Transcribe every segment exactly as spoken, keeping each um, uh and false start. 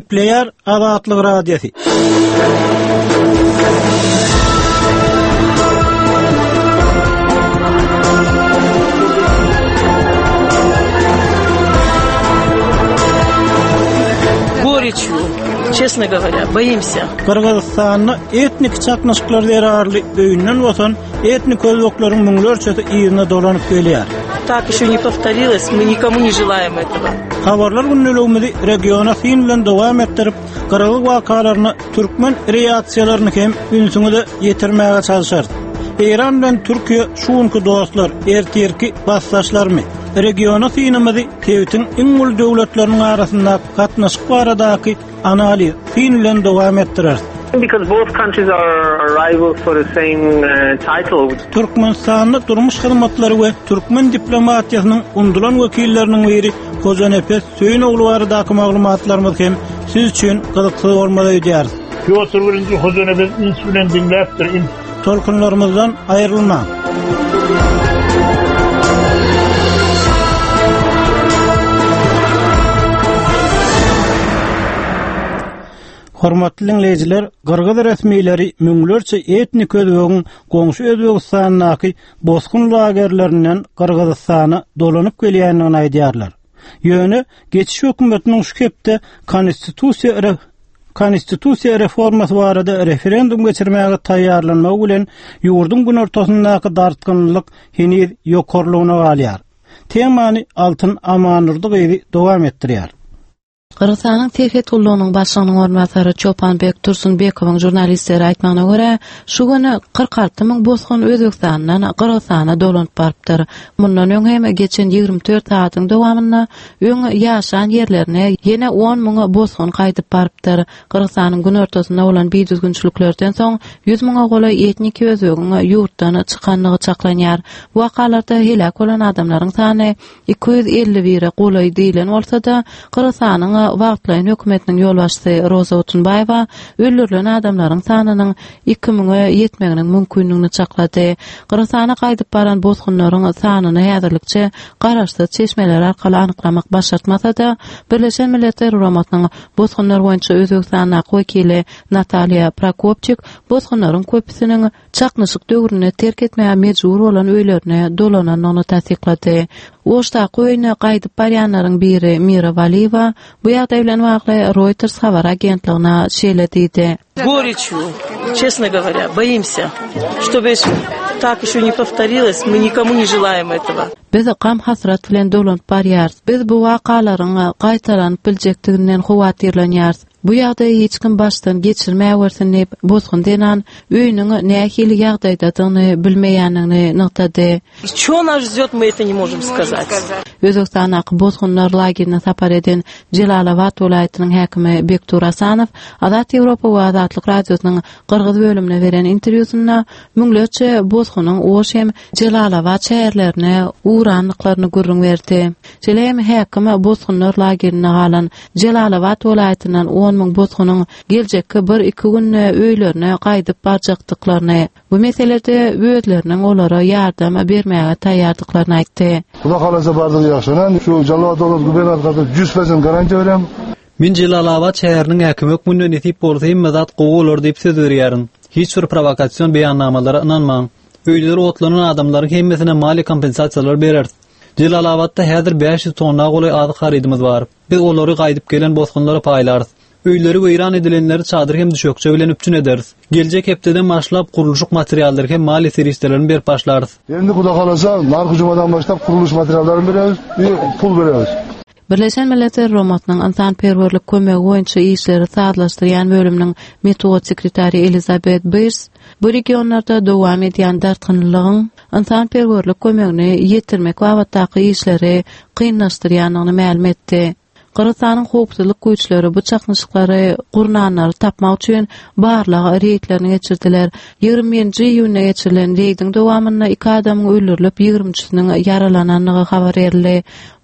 Nükleer Azatlyk Radiosu. Горечью, честно говоря, боимся. Kırgızstanda etnik çatnaşyklar derarly öýünden bolsan, etnik özbeklaryň müňlerçesi ýerine dolanyp gelýär. Так еще не повторилось, мы никому не желаем этого. Habarlar günnäligimizi regiona fin bilen dowam etdirip, gyrgyk wakalaryny, türkmen reaksiýalaryny hem ünsüňe ýetirmäge çalışar. İran bilen Türkiýe şuňky dostlar, ertirki bassaşlarmy? Regiona finimizi Tewtiň iň ul döwletleriniň arasynda gatnaşyk baradaky analiz fin bilen dowam etdirer. Because both countries are rivals for the same uh, title. Türkmenistanyň durmuş hyzmatlary we türkmen diplomatiýasynyň undulan wekilleriniň biri Hoca Nefes Söýünoglu baradaky maglumatlarymyz hem siz üçin gyzykly bolmaly diýär. Piotr birinci Hoca Nefes insulen dinläpdir. Tolkunlarymyzdan aýrylma. Hormatly dinleýijiler, Gyrgyz resmiýetleri müňlerçe etnik özbegiň goňşy Özbegistanyňky bosgun lagerlerinden Gyrgyzstana dolanyp gelýänini aýdýarlar. Ýöne geçiş hökümetiniň şu kepde konstitusiýa konstitusiýa reformasy barada referendum geçirmäge taýýarlanmak bilen ýurdun gün ortasyndaky dartgynlyk heniz ýokarlygyna galýar. Temany Altyn Amanurdy dowam etdirýär. Kırgızstanyň Tevhid ullugynyň başlygynyň ornatary Çopanbek Tursunbekowyň jurnalistleri aýtmagyna görä, şu güni kırk alty myň bosgun Özbegistandan Kyrgyzstana dolanyp barpdyr. Mundan öň hem geçen ýygrimi dört saatyň dowamynda öň ýaşan ýerlerine ýene on myň bosgun gaýdyp barpdyr. Kyrgyzstanyň gün ortasynda bolan beýdüzgünçiliklerden soň yüz myňa gola etnik özbegiň ýurtdan çykanlygy çaklanýar. Bu wakalarda helak bolan adamlaryň sany iki yüz elli biri golay diýilen bolsa-da, Kyrgyzstanyň wagtlaýan hökümetiniň ýolbaşçysy Roza Otunbaýewa öldürilen adamlaryň sanynyň iki miňe ýetmeginiň mümkinligini çaklady. Kyrgyzstana gaýdyp baran bosgunlaryň sanyny häzirlikçe garaşdy çeşmeler arkaly anyklamak başlatmasa-da, Birleşen Milletler Uramatnyň bosgunlar boýunça Özbegistanyň wekili Natalya Prokopchik bosgunlaryň köpüsiniň çaknyşyk döwrüne terk etmäge mejbur bolan öýlerine dolananyny tasdiklady. Oşta goýuny gaýdyp barýanlaryň biri Mira Valieva bu ýagdaý bilen wagly Reuters habar agentligine şeýledidi. Горечью, честно говоря, боимся, чтобы так еще не повторилось, мы никому не желаем этого. Biz gam hasrat bilen dolanyp barýar. Biz bu wakalaryň gaýtaranyp biljekdiginden howatyrlanýar. Bu ýagdaý hiç kim başdan geçirmäge bersin diýip bosgun denan öýüniň nähili ýagdaýdadygyny bilmeýänini nykdady. Что нас ждёт, мы это не можем сказать. Özbegistanyň bosgunlar lagerine sapar eden Jelalabad welaýatynyň häkimi Bektur Asanow Azat Ýewropa we Azatlyk radiosynyň Kyrgyz bölümine beren interwýusynda müňlerçe bosgunyň oş hem Jelalabad şäherlerine uranlyklaryny görüň berdi. Şeýle häkimi bosgunlar lagerine galan Jelalabad welaýatynyň on myň bosgunyň geljekki bir iki günne öýlerine gaýdyp barjakdyklaryny, bu meselede öýdleriniň olara ýardam bermäge taýýardyklaryny aýtdy. Xuda kalasa bardygy ýaşanan, şu Jelalabad gubernatorga yüz procent garantiýa berem. Min Jelalabad şäheriniň häkimi ökmünden etip bolsaym mazat gowy diýip söz berýärin. Hiç bir provokasiýon beýannamalara inanmaň. Öýleri otlanan adamlaryň hemmesine mali kompensasiýalar berer. Jelalabadda häzir beş yüz tonna golay azy haridimiz bar. Biz olary gaýdyp gelen bosgunlary paýlarys. Öýleri weýran edilenleri çadyr hem düşökçe bilen üpçün ederiz. Geljek hepdeden başlap guruluşyk materialleri hem mali serişlerini berip başlarys. Endi Xuda kalasa narky jumadan başlap guruluş materiallaryny bereriz, pul bereriz. Birleşen Milletler Uramatnyň insanperwerlik kömegi boýunça işleri saatlaşdyrýan bölüminiň metod sekretary Elizabeth Beers bu regionlarda dowam edýän dartgynlygyň insanperwerlik kömegini ýetirmek wagtdaky işleri kynlaşdyrýanyny ma'lum etdi. Kyrgyzstanyň howpsuzlyk güýçleri bu çaknyşyklary gurnanlary tapmak üçin barlyk reýtlerini geçirdiler. ýygrimiňji iýunna geçirilen reýdiň dowamynda iki adamyň öldürilip ýygrimiňçisiniň yaralananyny habar berildi. Bu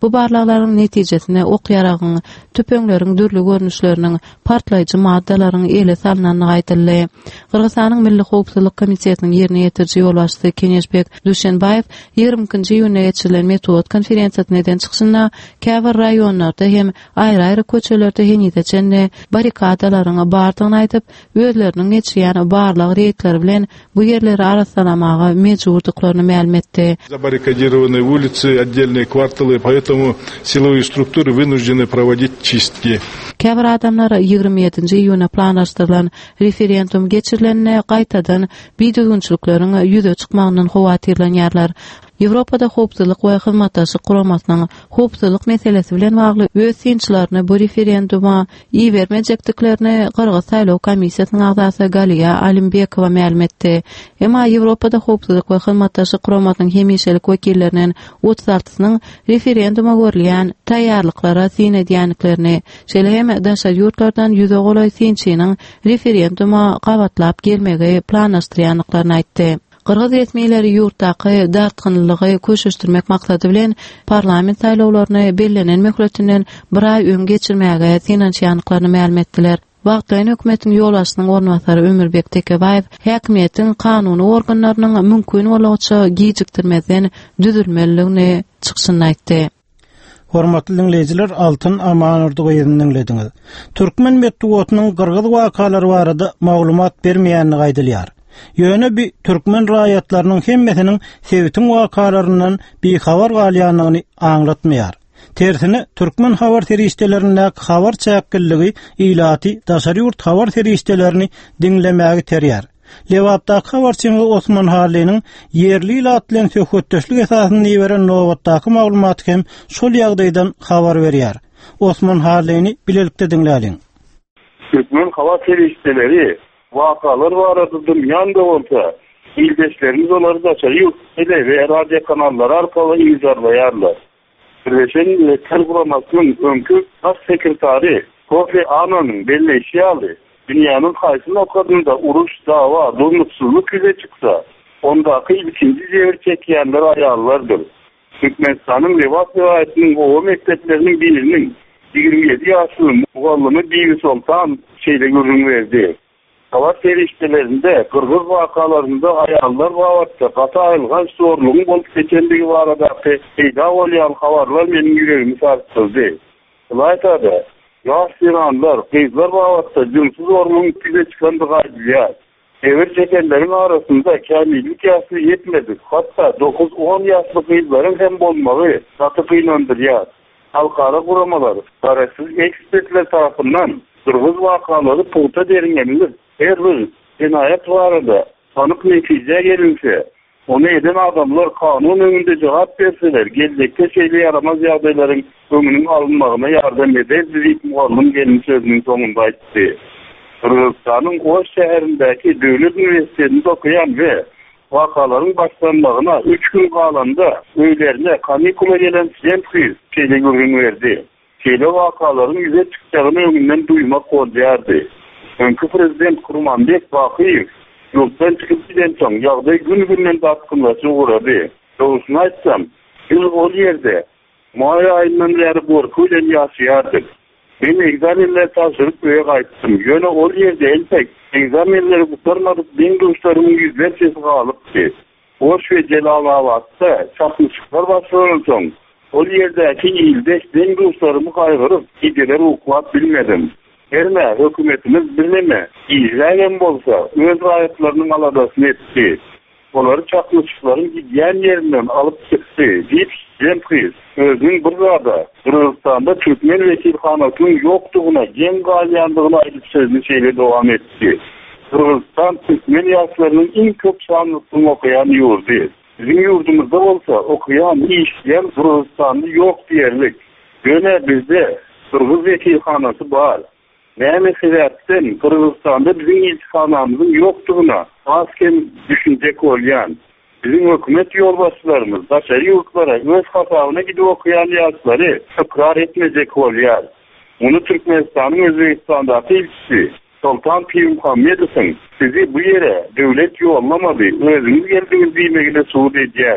Bu barlaqlaryň netijesinde ok ýaragyň, tüpeňleriň dürli görnüşleriniň, partlaýjy maddalaryň ele salnanyny aýdyldy. Kyrgyzstanyň Milli Howpsuzlyk Komitetiniň ýerine ýetirji ýolbaşçysy Keneşbek Duşenbaýew ýigrimkinji ýylyna geçirilen metod konferensiýasyna eden çykyşynda käbir raýonlarda hem aýry-aýry köçelerde henidečenne barikadalaryň bardygyny aýdyp, özleriniň geçýän barlyk reýtleri bilen bu ýerleri arasylamaga mejburdyklaryny ma'lum etdi. Забаррикадированы улицы, отдельные кварталы, поэтому силовые структуры вынуждены проводить чистки. Käbir adamlar ýigirmi ýedinji ýylyna planlaşdyrylan referendum geçirilenine gaýtadan biýdügünçilikleriň ýüze çykmagyndan howatyrlanýarlar. Ýewropada howpsuzlyk we hyzmatdaşlyk guramasynyň howpsuzlyk meselesi bilen bagly öz synçylaryny bu referenduma iýermejekdiklerini Kyrgyz saýlaw komissiýasynyň agzasy Galiya Alimbekowa ma'lum etdi. Emma Ýewropada howpsuzlyk we hyzmatdaşlyk guramasynyň hemişelik wekillerinden otuz altysynyň referenduma görülýän taýýarlyklara syn edýänliklerini, şeýle hem daşa ýurtlardan ýüze golay synçynyň referenduma gabatlap gelmegi planlaşdyrýanlyklaryny aýtdy. Kyrgyz resmiýetleri ýurtdaky dartgynlygy köşüşdirmek maksady bilen parlament saýlawlaryny bellenen möhletinden bir aý öň geçirmäge synanýanlyklaryny ma'lum etdiler. Wagtlaýan hökümetiň ýolbaşçysynyň ornwatary Ömürbek Tekebaýew häkimiýetiň kanuny organlarynyň mümkin bolagça gijikdirmeden düzülmeliligini çykyşynda aýtdy. Hormatly dinleýijiler, Altyn Amanurdy goýunyny dinlediňiz. Türkmen medeniýetiniň Kyrgyz wakalary barada maglumat bermeýänini gaýdylýar. Ýöne bir Türkmen raýatlarynyň hemmesiniň sewitin wakalaryndan bir habar galýanyny aňlatmaýar. Tersine Türkmen habar terişdelerindäki habar çäkkilligi ilaty daşary ýurt habar terişdelerini dinlemäge terýär. Lewapdaky habarçyny Osman Haliňiň yerli ilatlaryň söhbetdeşlik esasyny beren nowatdaky maglumaty hem şol ýagdaýdan habar berýär. Osman Haliňi bilelikde dinläliň. Türkmen habar terişdeleri vakalar barada dünýäde bolsa, ildeşlerimiz olary daşary ýurtda we radio kanallary arkaly ýyzarlaýarlar. Birleşen Milletler Guramasynyň öňkü baş sekretary Kofi Annanyň belleşi ýaly, dünýäniň haýsy nokadynda uruş, dawa, durmuşsuzlyk ýüze çyksa, ondaky ikinji jewir çekýänler aýallardyr. Türkmenistanyň Lewat vilayetiniň o mekdepleriniň biriniň ýigirmi ýedi ýaşly mugallymy Bibi Sultan şeýle görüň berdi. Habar terişdelerinde Kırgız vakalarında ayallar vavatda kata ayılgan sorluğun bolup geçendigi barada peyda bolýan habarlar meniň ýüregimi sarsyldy. Ýa-da ýaş ýylanlar, gyzlar vavatda jünsüz orluğun pize çykandygy aýdylýar. Evir çekenleriň arasynda kämillik ýaşy ýetmedi. Hatda dokuz on ýaşly gyzlaryň hem bolmagy saty kynandyrýar. Halkara guramalar, tarafsız ekspertler tarapyndan Kırgız vakalary puta deriňendir. Her bir cinayet barada sanık netije gelinse, onu eden adamlar kanun önünde cevap verseler, gelecekte şeyle yaramaz ýagdaýlaryň öňüniň alınmagyna ýardam eder, diýip muallym gelin sözüniň soňunda aýtdy. Kyrgyzstanyň o şäherindäki döwlet üniversitetinde okuyan we wakalaryň başlanmagyna üç gün galanda öýlerine kanikula gelen Zemkwiz şeýle görüň berdi. Şeýle wakalaryň ýüze çykjagyny öňünden duýmak bolýardy. Öňkü prezident Kurmanbek Bakiýew ýurtdan çykyp giden soň ýagdaý gün-günden datgynlaşy urady. Dogrusyny aýtsam, ýyl ol ýerde may aýyndan beri gorku bilen ýaşaýardyk. Men egzamenler tapşyryp öýe gaýtdym. Ýöne ol ýerde elbek egzamenleri gutarmadyk, ben dostlarymyň ýüzlerçesi galypdy. Oş we Jelalabadda çapyşyklar başlanan soň ol ýerdäki ýyldeş ben dostlarymy gaýgyryp, gideler okuwap bilmedim. Erme hökümetimiz birleme ýylan bolsa öz raýatlarynyň aladasyny etdi. Olary çakmyçyklaryň gidýän ýerinden alyp çykdy. Diýip Zemkwiz özüň bir zada Kyrgyzstanda Türkmen wekilhanasynyň ýokdugyna gen galýandygyny aýdyp sözüni şeýle dowam etdi. Kyrgyzstan Türkmen ýaşlarynyň iň köp sanlysyny okuyan ýurdy. Bizim ýurdumyzda bolsa okuyan, işleyen Kyrgyzstanly ýok diýerlik. Ýöne bizde Kyrgyz wekilhanasy bar. Näme sebäpden Kyrgyzstanda bizim iltihanamyzyň ýokdugyna asken düşünjek bolýan. Bizim hökümet ýolbaşçylarymyz daşary ýurtlara öz hasabyna gidip okuyan ýaşlary tykrar etmejek bolýar. Onu Türkmenistanyň Özbegistandaky elçisi Sultan Peygamberowyň sizi bu ýere döwlet ýollamady, özüňiz geldiňiz diýmegine suwd edýär.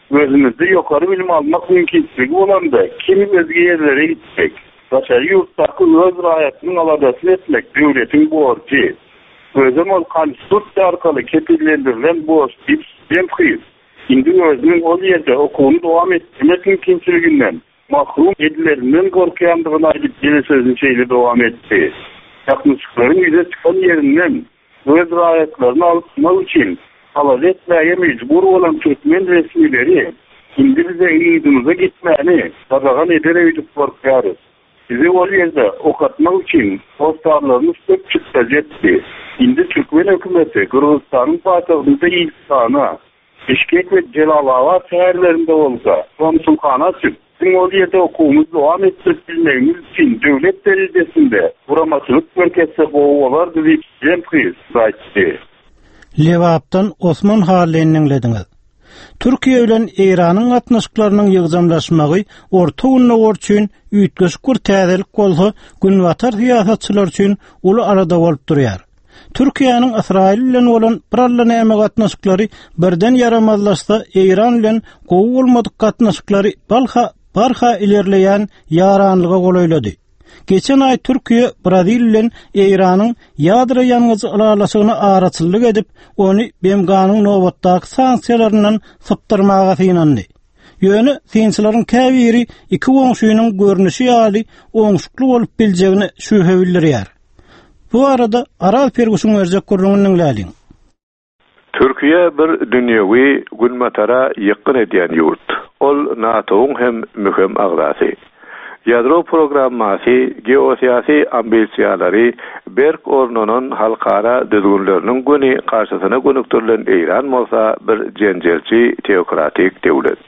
Özümüzde yukarı bilim almak mümkünlüğü olan da kimi özge yerlere gitmek, başarı yurttaki öz rayetinin aladasını etmek devletin borcu. Özüm ol konstitusya arkalı kepillendirilen borç deyip sistem kıyız. Şimdi özünün o yerde okulu devam ettirmek mümkünlüğünden mahrum edilerinden korkuyandığına ait yeni sözün şeyle devam etti. Yakınlıkların yüze çıkan yerinden öz rayetlerini almak için talep etmeye mecbur olan Türkmen resmileri şimdi bize iyidimize gitmeni sadağan edereydik korkuyoruz. Bizi o yerde okatmak için postarlarını sök çıkta etti. Şimdi Türkmen hükümeti Kırgızistan'ın paytahtında İlksan'a, Bişkek ve Celalabad şehirlerinde olsa konsulxana çıktı. Bizim o yerde okulumuzu devam ettirip bilmemiz için devlet derecesinde buramacılık merkezse boğular deyip sistem kıyız. Levap'tan Osman Halle'nin lediniz. Türkiye bilen İran'ın atnaşıklarının yığzamlaşmagy orta unnawar üçin üýtgeşik bir täzelik bolsa günwatar siýasatçylar üçin uly arada bolup durýar. Türkiýanyň İsrail bilen bolan birarly näme gatnaşyklary birden yaramazlaşsa İran bilen gowy bolmadyk gatnaşyklary balha barha ilerleýän yaranlyga golaýlady. Geçen ay Türkiye, Brazil bilen İran'ın ýadra ýalňyzy alalasygyna araçylyk edip, onu B M G'nyň nowatdaky sanksiýalaryndan sypdyrmaga synandy. Ýöne synçylaryň käbiri iki goňşuýynyň görnüşi ýaly oňşukly bolup biljegini şüphe bildirýär. Bu arada Aral Ferguson Erzek gurrungyň läliň. Türkiye bir dünýäwi gülmatara ýakyn edýän ýurt. Ol NATO'ň hem mühim agdasy. Yadro programmasy geosiyasi ambisiýalary berk ornunun halkara düzgünlerinin güni karşısına gönüktürlen İran bolsa bir jenjelçi teokratik devlet.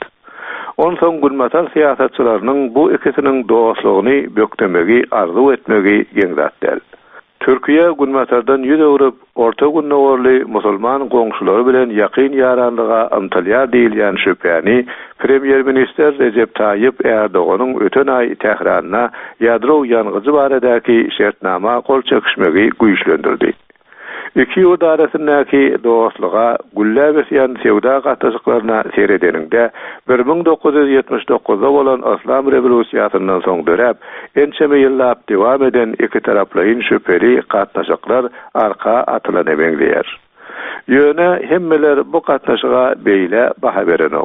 On soň gülmatar siýasatçylarynyň bu ikisiniň dostlugyny böktemegi arzu etmegi geňdatdyr. Türkiye gülmatardan ýüz öwrüp orta günnawarly musulman goňşulary bilen ýakyn ýaranlyga ymtylýar diýilýän şüphäni Premier Minister Recep Tayyip Erdoğan'ın öten ay Tehran'a ýadro ýangyjy baradaky şertnama kol çekişmegi güýçlendirdi. İki ýurt arasyndaky dostluga güllä besýän sewda gatnaşyklaryna seredeninde bir ming dokuz yüz ýetmiş dokuzda bolan Islam rewolýusiýasyndan soň dörep ençeme ýyllap dewam eden iki taraplyň şüpheli gatnaşyklar arka atylan ebeňleýär. Ýöne hemmeler bu gatnaşyga beýle baha berenok.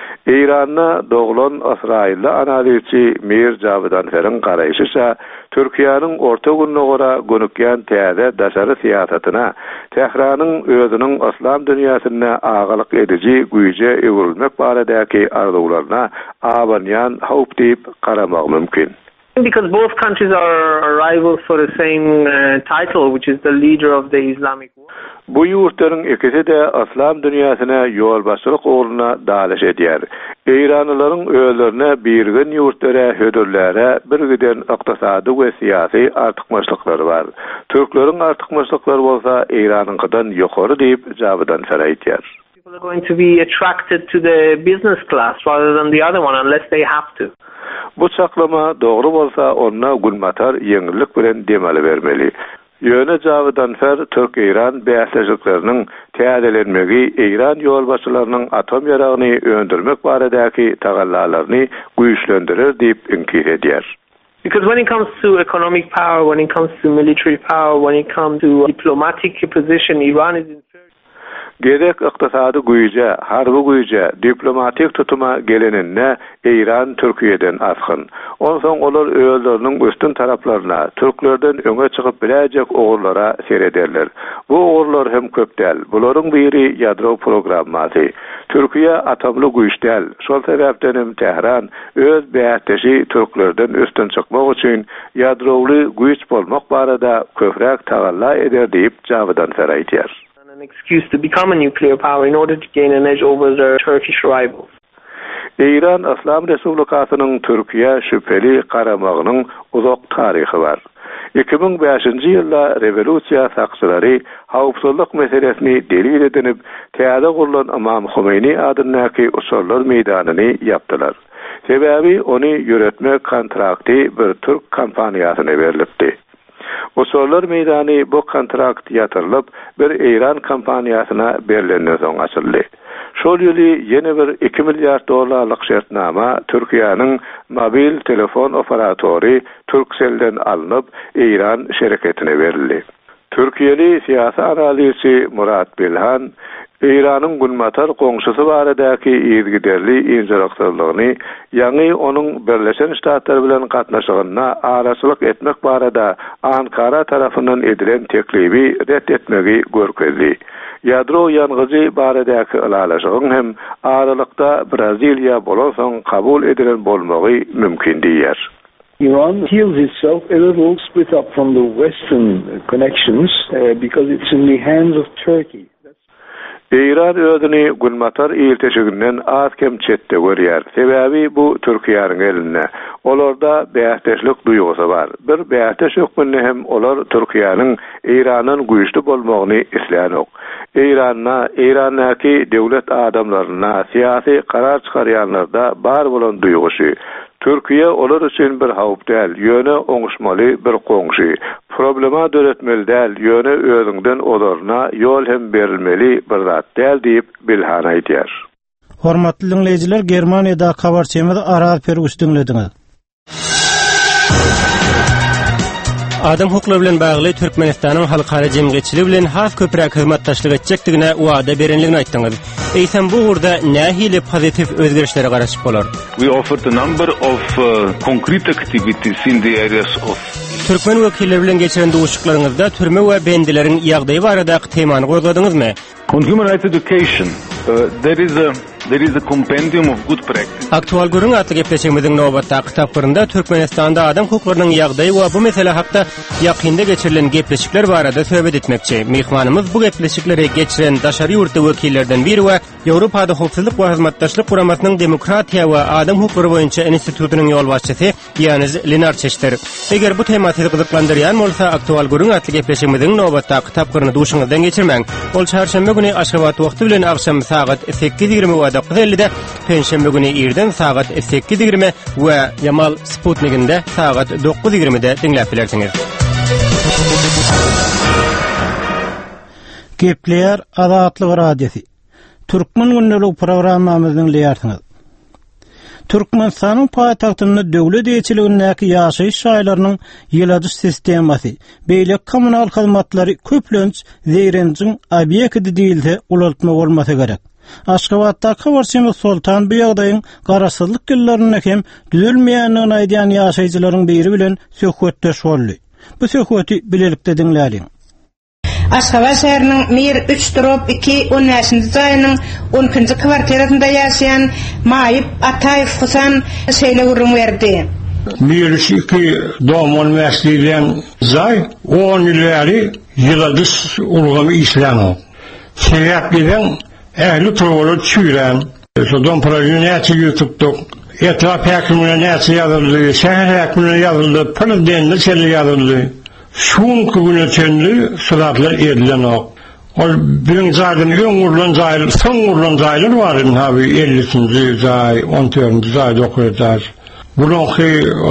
İran'na doğulan İsrailli analizçi Mir Javidanfer'in garaýşyça Türkiýanyň orta günnogora gönükýän täze daşary siýasatyna Tehranyň özüniň islam dünýäsine agalyk edici güýje ewrilmek baradaky arzuwlaryna abanýan howp diýip garamak mümkin. Because both countries are rivals for the same uh, title, which is the leader of the Islamic world. Bu ýurtlaryň ikisi de islam dünýäsine ýolbaşçylyk ugruna dalaş edýär. İranlylaryň öýlerine birgin ýurtlara, hödürlere bir giden ykdysady we syýasy artykmaçlyklary bar. Türkleriň artykmaçlyklary bolsa İranynkydan ýokary diýip jabydan saraýtýar. People are going to be attracted to the business class rather than the other one unless they have to. Bu çaklama doğru bolsa onna gülmatar ýeňillik bilen demeli bermeli. Ýöne Javydanfer Türk-İran bäsleşiklarynyň täzelenmegi İran ýolbaşçylarynyň atom ýaragyny öndürmek baradaky tagallalaryny güýçlendirir diýip inkir edýär. Because when it comes to economic power, when it comes to military power, when it comes to diplomatic position, Iran is in Gerek ykdysady güýje, harby güýje, diplomatik tutuma geleninde İran Türkiýeden asgyn. Onsoň olar öýelleriniň üstün taraplaryna, türklerden öňe çykyp biläjek ogurlara serederler. Bu ogurlar hem köp däl. Bularyň biri ýadro programmasy. Türkiýe atomly güýç däl. Şol sebäpden hem Tehran öz bäýatdeşi türklerden üstün çykmak üçin ýadroly güýç bolmak barada köpräk tagalla eder diýip jawydan saraýtýar. An excuse to become a nuclear power in order to gain an edge over their Turkish rivals. İran Islam Respublikasynyň Türkiýe şüpheli garamagynyň uzak taryhy bar. iki ming beşinji ýylda rewolýusiýa sakçylary hawpsuzlyk meselesini delil edinip, täze gurulan Imam Khomeini adyndaky usullar meýdanyny ýapdylar. Sebäbi ony ýöretmek kontrakty bir türk kompaniýasyna berilipdi. Usullar meýdany bu kontrakt ýatyrylyp bir İran kompaniýasyna berilenden soň açyldy. Şol ýyly ýene bir iki milyar dollarlyk şertnama Türkiýanyň mobil telefon operatory Turkcell'den alınıp İran şirketine berildi. Türkiýeli siyasi analisi Murat Bilhan İran'ın Gulmatar qoňşusy baradaky ýergiderli injeraktorlygyny, ýani onuň Birleşen Ştatlar bilen gatnaşygyna araçylyk etmek barada Ankara tarapyndan edilen teklibi ret etmegi görkezdi. Ýadro ýangyjy baradaky alalaşygyň hem aralykda Braziliýa bolan kabul edilen bolmagy mümkin diýer. Iran feels itself a little split up from the Western connections uh, because it's in the hands of Turkey. İran özüni Gulmatar ilteşiginden az kem çetde görýär. Sebäbi bu Türkiýanyň elinde. Olarda bähtäçlik duýgusy bar. Bir bähtäç hökmünde hem olar Türkiýanyň İranyň güýçli bolmagyny isleýänok. İranna, İrandaky döwlet adamlaryna, syýasy karar çykarýanlarda bar bolan duýgusy. Türkiýe olar üçin bir hawp däl, ýöne oňuşmaly bir qoňşy. Problema döretmeli däl, ýöne özüňden olarna ýol hem berilmeli bir zat däl diýip Bilhan aýdýar. Hormatly dinleýijiler, Germaniýada habarçymyzy Aral Fergus dinlediňiz. Adam hukukları bilen bagly Türkmenistanyň halkara jemgyýetçiligi bilen has köpräk hyzmatdaşlyk etjekdigine wada berenligini aýtdyňyz. Eýsem bu urda nähili pozitiv özgärişlere garaşyp bolar? We offered a number of uh, concrete activities in the areas of Türkmen wekilleri bilen geçiren duşuklaryňyzda türme we bendileriň ýagdaýy baradaky temany goýgadyňyzmy? On human rights education, uh, there is a there is a compendium of good practice. Aktual gurun atly gepleşigimiziň nowbatda kitaplarynda Türkmenistanda adam hukuklarynyň ýagdaýy we bu mesele hakda ýakynda geçirilen gepleşikler barada söhbet etmekçi. Mehmanymyz bu gepleşikleri geçiren daşary ýurtda wekillerden biri we Ýewropada howpsuzlyk we hyzmatdaşlyk guramatynyň demokratiýa we adam hukuklary boýunça institutynyň ýol başçysy Ýanis Lenarçeşdir. Eger bu tema sizi gyzyklandyrýan bolsa, aktual gurun atly gepleşigimiziň nowbatda kitaplaryny duşuňyzdan geçirmäň. Ol çarşamba güni Aşgabat wagty bilen akşam saat sekiz ýigirme we dokuz elli'de, Penşembe güni irden saat sekiz ýigirme we Yamal Sputnik'inde saat dokuz ýigirme'de dinläp bilersiňiz. Gepleýär Azatlyk radiosi. Türkmen gündelik programmamyzyň leýärsiňiz. Türkmenistanyň paýtagtynda döwlet ýeçiligindäki ýaşaýyş şaýlarynyň ýyladyş sistemasy, beýle kommunal hyzmatlary köplenç zeýrenjiň obyekti diýilse ulatma bolmasy gerek. Aşgabatda habarçymyz Sultan bu ýagdaýyň garaşsyzlyk gillerini hem düzelmeýändigini aýdýan ýaşaýjylaryň biri bilen söhbetdeş boldy. Bu söhbeti bilelikde dinläýin. Aşgabat şäheriniň Mir üç drop iki on beşinji zaýynyň on ikinji kwartirasynda ýaşaýan Maýyp Ataýew Husan şeýle gurrun berdi. Mir iki dom on beşliýän zaý on ýylary ýyladyş ulgamy işlänok. Sebäp bilen ähli turwaly çüýren, şodan projeniýaty ýutupdyk. Etraf häkimine näçe ýazyldy, şäher häkimine ýazyldy, prezidentine şeýle ýazyldy. Şun güne çenli suratlar edilen ok. Ol birin zaýdan öň urlan zaýlar, soň urlan zaýlar bar idi, haby ellisinji zaý, on dördünji zaý dokuýar. Buňky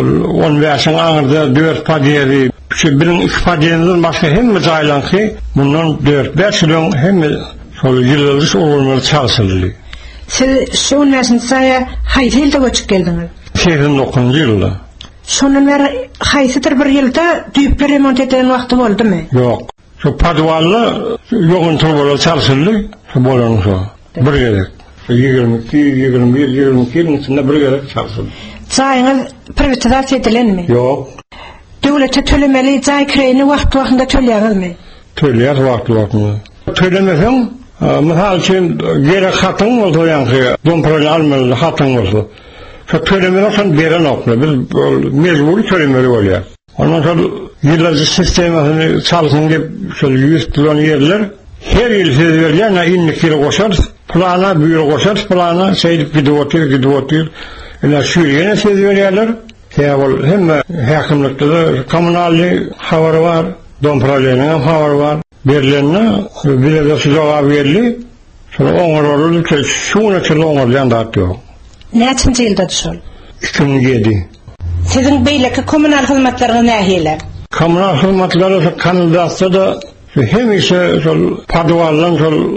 on beşiň aňyrda dört padýeri, şu birin iki padýerden başga hemme zaýlanky, bundan dört beş ýyl hemme şol ýyllaryş olmaly çalsyldy. Siz şu näşin saýa haýdylda göçüp geldiňiz? seksen dokuzunji ýylda. Şonun beri haýsydyr bir ýylda düýpli remont edilen wagty boldymy? Ýok. Şu padwalla ýogyn turbalar çalsyldy, şu bolan şu. Bir gerek. ýygrimi iki, ýygrimi bir, ýygrimi iki ýylyň bir gerek çalsyldy. Zaýyňyz privatizatsiýa edilenmi? Ýok. Döwlete tölemeli zaý kireni wagt wagtynda töleýärmi? Töleýär wagt wagtynda. Tölemeseň, mysal üçin gerek hatyň bolýanky, domprony almaly hatyň bolsa. Şu tölemeden beren okna, biz mecburi tölemeli bolýar. Ondan sonra ýyllaryş sistemasyny çalsyn diýip şol ýüz plan ýerler her ýyl siz berýän innikleri goşar, plana büýür goşar, plana şeýdip gidiwotýar, gidiwotýar. Ela şu ýene siz berýärler. Täwol hemme häkimlikde kommunalny hawary bar, dompronyň hawary bar. Berlenne bilede jogap berli. Şol oňarly şuna çyloňar ýandat ýok. Näçinji ýylda şol? iki bin yedi. Siziň beýleki kommunal hyzmatlaryny nähile? Kommunal hyzmatlary kanalda da hemişe şol padwaldan şol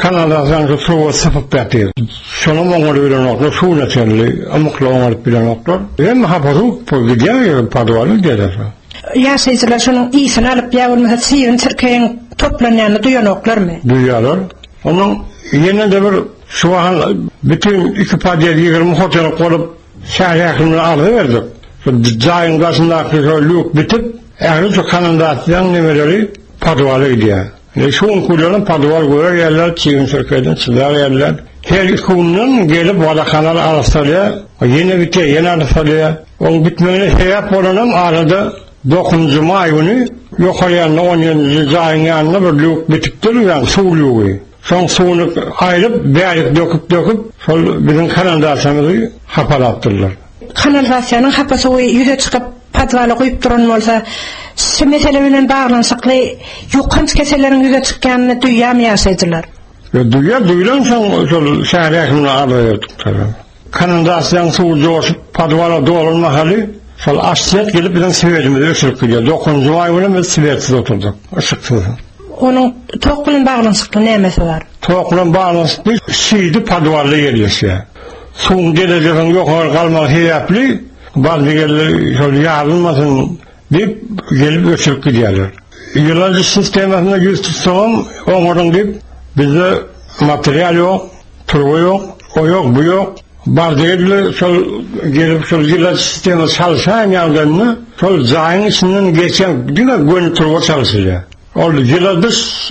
Kanada'dan su sıfıp batıyor. Şunu Mongol bilen oklar, su neçenli, amıkla Mongol bilen oklar. Hem haparu gidiyor, padvalı gidiyor. Yaşayıcılar şunun iyisini alıp yavulmasa siyun Türkiye'nin toplanyanı duyan oklar mı? Duyuyorlar. Onun yine de bir şu an bütün iki padiyel yigirmi hoteli korup şehir yakınını alıverdik. Zayın karşısındaki lük bitip, yani şu kanundatçıdan nemeleri padvalı gidiyor. Şu an kurulan padval göre yerler, Çiğin Türkiye'den çılar yerler. Her iki kunun gelip Vadakanal Arastalya, yine bitiyor, yine Arastalya. O bitmeyene sebep olanım arada dokuzuncu May günü yukarıyanına on yedinci Zayın yanına bir lük bitiptir, yani su lüğü. Son suyunu ayırıp, berik döküp döküp, sol bizim kanundatçımızı hapalattırlar. Kanalizasyonun hapası o yüze çıkıp padvalı koyup durun olsa, şu mesele bilen bağlansaklı yukarı keselerin yüze çıkanını duyamayasaydılar. Duyar, duyulan son şehir yakınını alıverdik. Kanalizasyon suyu coşup padvalı doğrulma hali, sol aşçiyat gelip bizim siverimizi ışık gidiyor. dokuzuncu May günü biz siversiz oturduk, ışıksız. Onun toğkulun bağlansaklı nemesi var? Toğkulun bağlansaklı şiidi padvalı geliyor. Suğun geleceğin yukarı kalmak heyapli, bazı gelip yarılmasın deyip gelip ışık gidiyorlar. Yıllarca sistemine yüz tutsam, onların deyip bizde materyal yok, turbu yok, o yok, bu yok. Bazı gelip gelip sol yıllarca sistemi çalışan yanlarını, sol zayın içinden geçen gün turbu çalışıyor. O yıllarca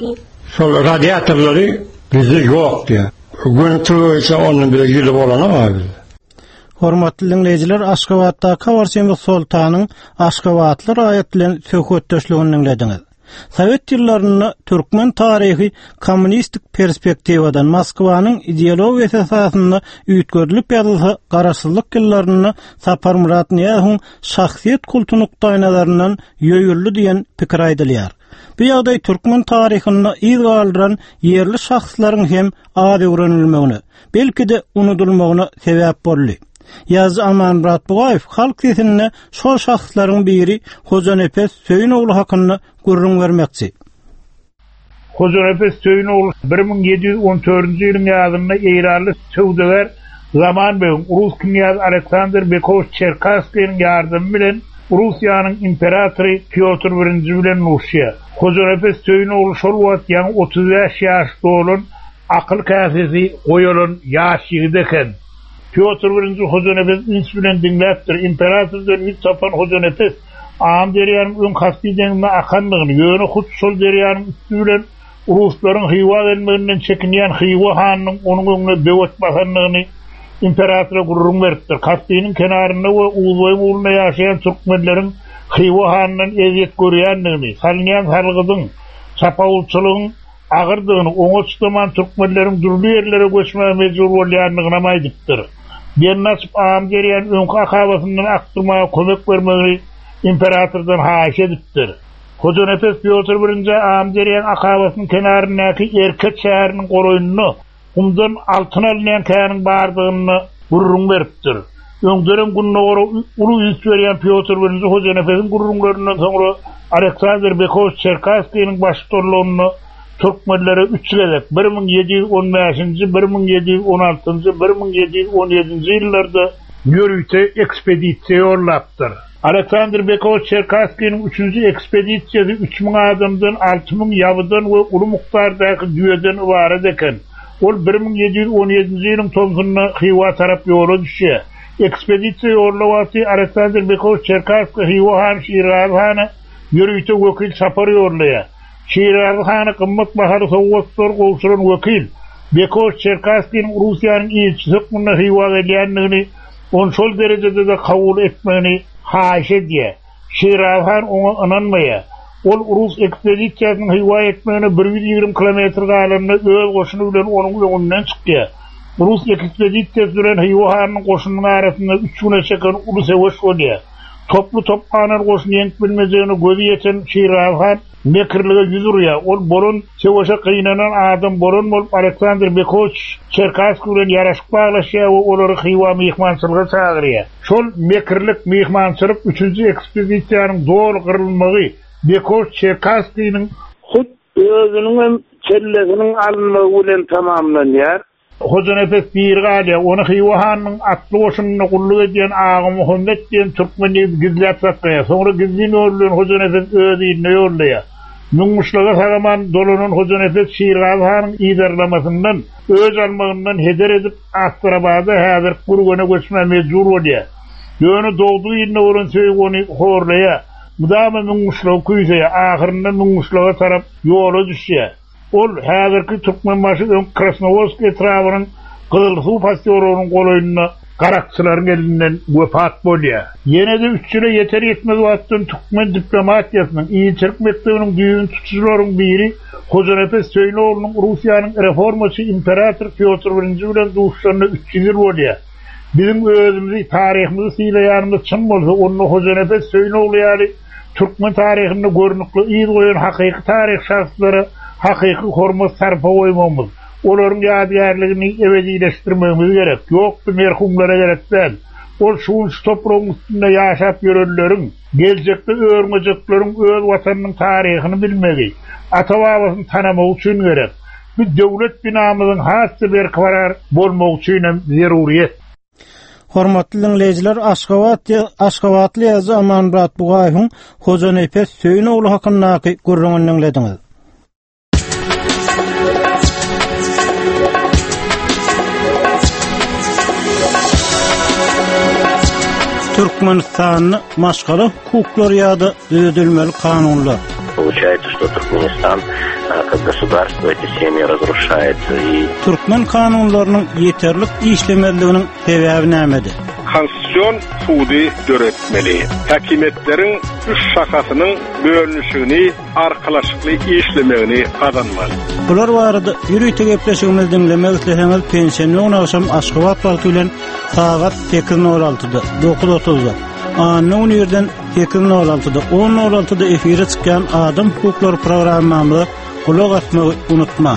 sol radyatörleri bizde yok diye. Gün turbu ise onun bile gelip olan ama bizde. Hormatly dinleyijiler, Aşgabatda Kawarçymyz Sultanyň Aşgabatly raýatlaryň söhbetdeşligini dinlediňiz. Sowet ýyllaryny türkmen taryhy kommunistik perspektiwadan Moskwanyň ideologiýasy esasyny üýtgörilip ýazylsa, garaşsyzlyk ýyllaryny Sapar Murat Niýazowyň şahsiýet kultunukdaýnalaryndan ýöýürli diýen pikir aýdylýar. Bu ýagdaý türkmen taryhyny iz galdyran ýerli şahslaryň hem az öwrenilmegine, belki de unutulmagyna sebäp boldy. Yazı Aman Murat Bugayev halk sesine şol şahslaryň biri Hojanepes Söýünoglu hakyny gurrun vermekçi. Hojanepes Söýünoglu bir ming yedi yüz on dördünji ýylyň ýazynda Eýrarly söwdeger Zaman beň Rus knyaz Aleksandr Bekovich Cherkasskyň ýardymy bilen Russiýanyň imperatory Pyotr birinji bilen Russiýa. Hojanepes Söýünoglu şol wagt ýa otuz beş ýaşda bolan akyl käsesi goýulan ýaş ýigit eken. Pyotr birinji Hojanepes üns bilen dinläpdir. İmperatordan üç tapan Hojanepes Am derýanyň öň Kaspy deňine akanlygyny, ýöne hut şol derýanyň üstü bilen Ruslaryň Xiwa gelmeginden çekinýän Xiwa hanyň onuň öňüne döwet basanlygyny imperatora gurrun beripdir. Kaspynyň kenarynda we Uzoy uluny ýaşaýan türkmenleriň Xiwa hanynyň eziyet görýänligini, salnýan halgydyň çapawulçylygyň agyrdygyny, oňa tutman türkmenleriň durly ýerlere göçmäge mejbur bolýanlygyny aýdypdyr. Bernasip am derýän öňkü akabasyndan aktyrmaga kömek bermegi imperatordan haýyş edipdir. Hojanepes Pyotr birinji am derýän akabasynyň kenaryndaky erkek şäheriniň goroýunyny umdan altyn alynýan käýanyň bardygyny gurrun beripdir. Öňdörem günne goro uly üns berýän Pyotr birinji Hojanepesiň gurrunlaryndan soňra Aleksandr Bekovich Cherkaskyň başçylygyny türkmenlere üçledek bir ming yedi yüz on beşinji, bir ming yedi yüz on altynji, bir ming yedi yüz on ýedinji ýyllarda ýörüýte ekspedisiýa ýollapdyr. Aleksandr Bekovich Cherkaskyň üçünji ekspedisiýasy üç ming adamdan alty ming ýabydan we uly mukdardaky düýeden ibaret eken. Ol bir ming yedi yüz on ýedinji ýylyň tomsyna Xiwa tarap ýola düşýär. Ekspedisiýa ýollawaty Aleksandr Bekovich Cherkasky Xiwa han şiirhany ýörüýte wekil sapar ýollaýar. Şiirhany gymmat bahary sowgatlar gowşuran wekil Bekovich Cherkaskyň Russiýanyň ilçisi hukmuna Xiwa gelýänligini on şol derejede de kabul etmegini haýyş edýär. Şiirhan oňa inanmaýar. Ol Rus ekspedisiýasynyň Xiwa etmegine bir yüz ýygrimi kilometr galymda öz goşuny bilen onuň öňünden çykdy. Rus ekspedisiýasy bilen Xiwanyň goşunynyň arasynda üç güne çeken uly seweş bolýar. Toplu topganan goşuny ýenip bilmejegini gözi ýeten Şiirhan mekirlige ýüzürýär. Ol borun seweşe kıynanan adam borun bolup Aleksandr Bekovich Cherkasky bilen ýaraşyk baglaşýar we olary Xiwa mehmançylyga çagyrýar. Şol mekirlik mehmançylyk üçünji ekspedisiýanyň dol gyrylmagy Bekovich Cherkaskynyň hut özünün hem kellesinin alınmagy bilen tamamlanýar. Hoca Nefes bir galiye, onu Hivahan'ın atlı oşununu kulluk ediyen Ağa Muhammed diyen Türkmeniz gizliyat sakkaya. Sonra gizliğini yorluyor Hoca Nefes ödeyinle yorluya. Mungmuşlaga sagaman dolunun Hoca Nefes Şiirgazhan'ın idarlamasından, öz almağından heder edip Astrabaz'a hazır kurgona göçme mecbur oluyor. Yönü doğduğu yerine orun söyü onu horlaya. Mudama mungmuşlaga kuysaya, ahırında mungmuşlaga tarap yola düşüyor. Ol hazırki Türkmen başı Krasnovodsk etrafının Kızılsu Pastyoro'nun koloyununa Karakçıların elinden vefat bolya. Yine de üç yıla yeter yetmez vaattan Türkmen diplomatiyasının iyi Türk mektebinin düğün tutucuların biri Hoca Nefes Söyleoğlu'nun Rusya'nın reforması İmparator Pyotr birinci bilen duşlarına üç yıl bolya. Bizim özümüzü, tarihimizi silayanımız çın bolsa onu Hoca Nefes Söyleoğlu yani Türkmen tarihinde görünüklü iyi koyun hakiki tarih şahsları hakiki hormat sarfa koymamız. Onların yadigarlığını ebedileştirmemiz gerek. Yoktu merhumlara gerek değil. O şu toprağın üstünde yaşap yörüllerin, gelecekte öğreneceklerin öz vatanının tarihini bilmeli. Ata-babasını tanımak için gerek. Bir devlet binamızın hası bir karar bolmak için zeruriyet. Hormatly dinleyijiler, Aşgabat Aşgabatly ýazy Amanmurat Bugaýyň Hoja Nefes Söýnoglu hakyndaky gurrungyny dinlediňiz. Türkmenistanyny maşgaly hukuklar ýa-da düzülmeli kanunlar. Получается, что Туркменистан как государство эти семьи разрушает. И Türkmen kanunlarynyň yeterlik işlemeliginiň sebäbi nämedir? Konstitusiyon suudi döretmeli. Hakimiyetleriň üç şakasynyň bölünüşini arkalaşykly işlemegini kazanmaly. Bular barada ýürüýte gepleşigimizi dinlemek isleseňiz pensiýony akşam Aşgabat wagty bilen saat sekiz nol altıda dokuz otuzda Annon ýerden sekiz nol altıda on nol altıda efire çykan Adam hukukları programmamyza kulak asmagy unutma.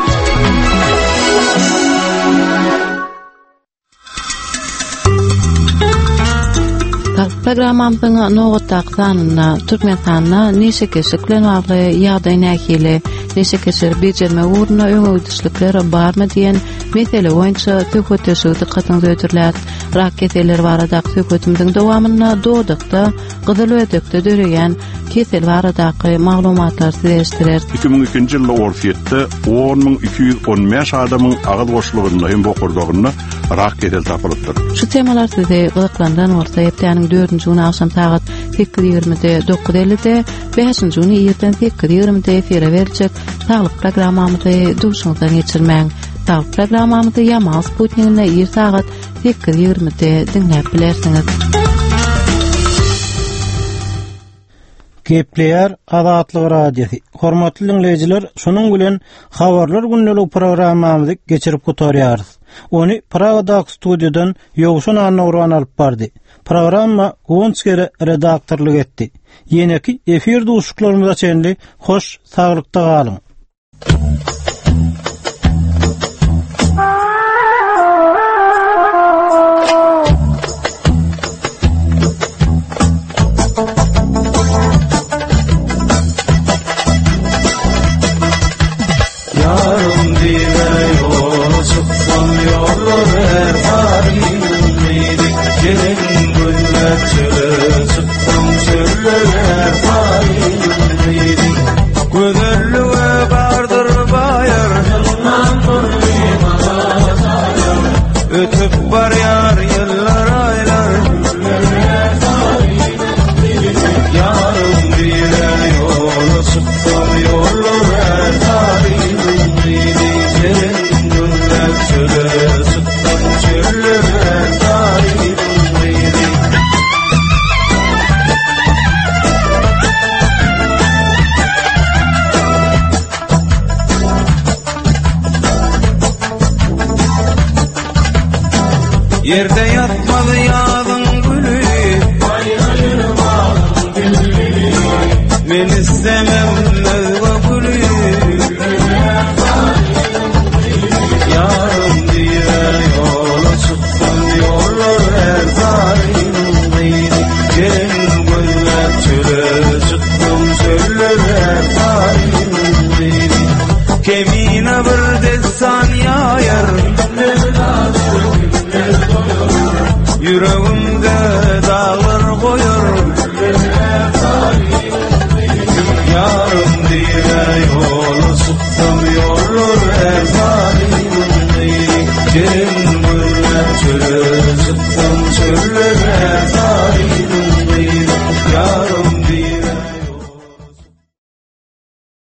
Programmamyzyň nowataqsanyna Türkmenistanyna neşe keşiklen bagly ýa-da nähili neşe keşir bejerme uruna öňüdüşlikler barmy diýen mesele boýunça tököteşigdi gatyň götürlät. Raketeler barada tökötümdiň dowamyna dodukda gyzyl ödekde döregen kesel baradaky maglumatlar sizleşdirer. iki bin ikinji ýylda Orfiýetde on miň iki ýüz on beş adamyň agyl boşlugyna hem bokurdygyny raketel tapylypdyr. Şu temalar size gyzyklandan bolsa hepdeniň dördünji güni akşam saat sekiz ýigrimide dokuz ellide, beşinji güni ýerden sekiz ýigrimide efire berijek saglyk programmamyzy duşuňyzdan geçirmäň. Saglyk programmamyzy ýa-da Sputnik'ne ýer saat sekiz ýigrimide dinläp bilersiňiz. Gepleýär Azatlyk radiosi. Hormatly dinleyijiler, şonuň bilen habarlar günnelik programmamyzy geçirip gotarýarys. Onu Pragadaky studiýadan Ýowşan Annawran alyp bardy. Programma Gonskere redaktorlyk etdi. Ýeneki efir duşuklarymyza çenli hoş saglykda galyň. Yerde yatmalı yağdın gülü, men istemem